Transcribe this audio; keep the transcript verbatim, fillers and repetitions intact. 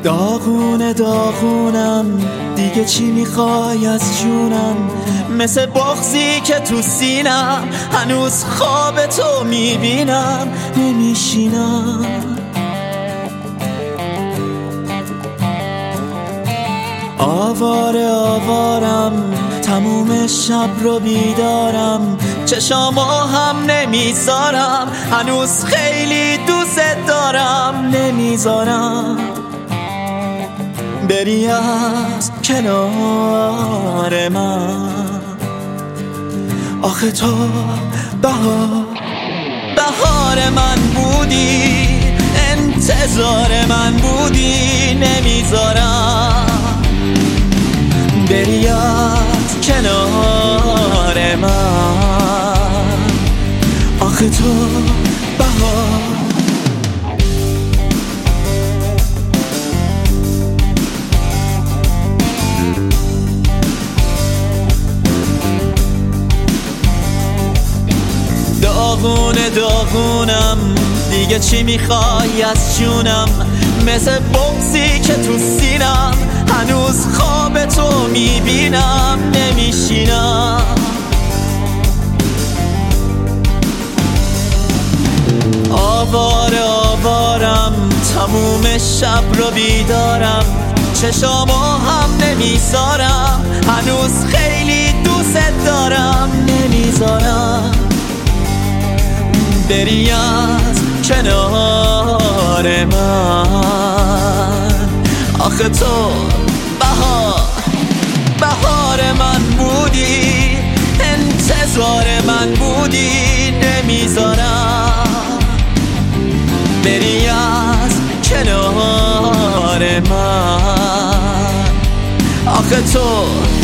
داغونه داغونم دیگه چی میخوای از جونم، مثل بغضی که تو سینم هنوز خواب تو میبینم نمیشینم. آواره آوارم تموم شب رو بیدارم، چشامو هم نمیذارم هنوز خیلی دوست دارم نمیذارم بری از کنار من. آخه تو بهار بهار من بودی، انتظار من بودی نمیذارم بری از کنار من. آخه تو بهار داغونه داغونم دیگه چی میخوای از جونم، مثل بغضی که تو سینم هنوز خواب تو میبینم نمیشینم. آواره آوارم تموم شب رو بیدارم، چشامو هم نمیذارم هنوز خیلی دوست دارم نمیذارم بری از کنار من. آخه تو بهار بهار من بودی، انتظار من بودی نمیذارم بری از کنار من. آخه تو